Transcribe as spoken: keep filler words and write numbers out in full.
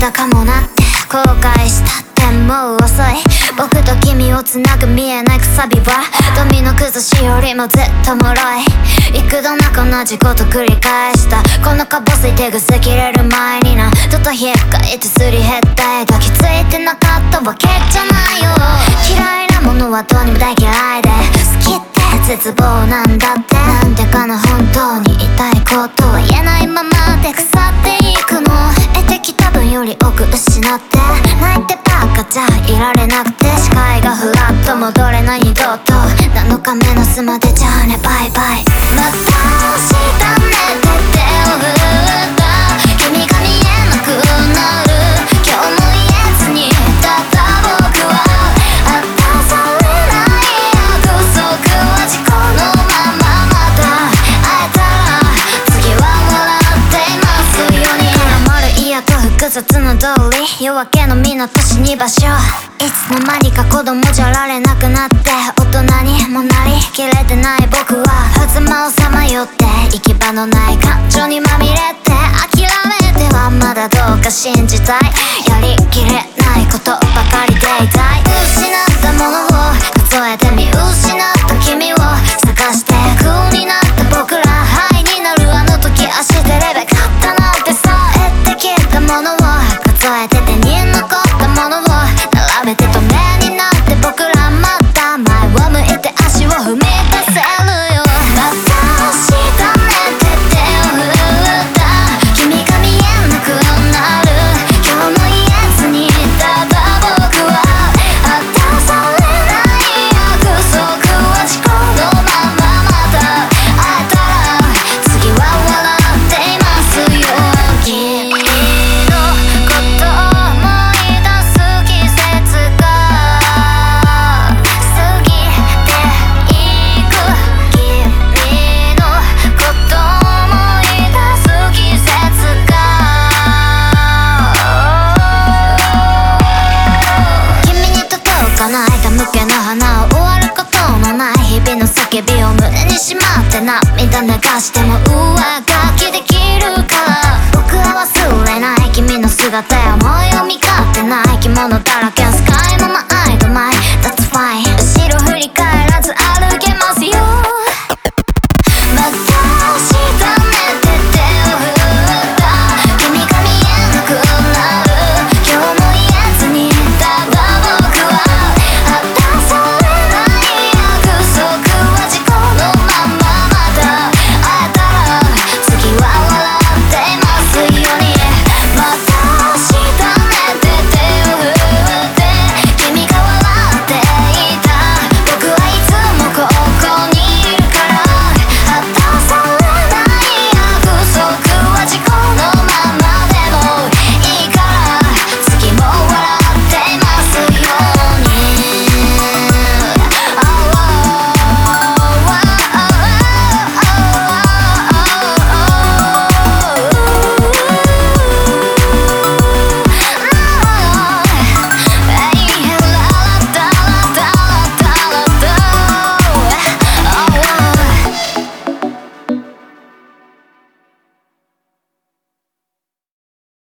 たかもなって後悔したってもう遅い。僕と君をつなぐ見えないくさびはドミノ崩しよりもずっと脆い。幾度なく同じこと繰り返した。このかぼすい手ぐす切れる前になずっと引っかいてすり減ったい。抱きついてなかったわけじゃないよ。嫌いなものはどうにも大嫌いで好きって絶望なんだって。なんでかな本当に言いたいことは言えないままで腐っていくの。得てきた分より多く失って泣いてばっかじゃいられなくて視界がふわっと戻れない二度となのか目の巣までじゃあねバイバイ。また明日ねって手を振った君が見えなくなる今日も言えずにただ僕は果たされない約束は事故のまままた会えたら次は笑っていますように。絡まる嫌と複雑な通り夜明けの港市に場所いつの間にか子供じゃられなくなって大人にもなりきれてない僕は狭間をさまよって行き場のない感情にまみれて諦めてはまだどうか信じたい。やりきれないことばかりでいたい。失ったものを数えて見失った君を探して空になった僕らハイになるあの時足でレベかったなんてさ得てきたものを数えて手に残ったものを並べて止めになって僕らまた前を向いて足を踏み出せるよ。また明日ねって手を振った君が見えなくなる今日も言えずにただ僕は果たされない約束は事故のまままた会えたら次は笑っていますよ。君のこと思い出す季節が過ぎていく。君のこと思い出す季節が君に届かない手向けの花を終わることのない日々の叫びを胸にしまって涙流しても上書きできるから僕は忘れない君の姿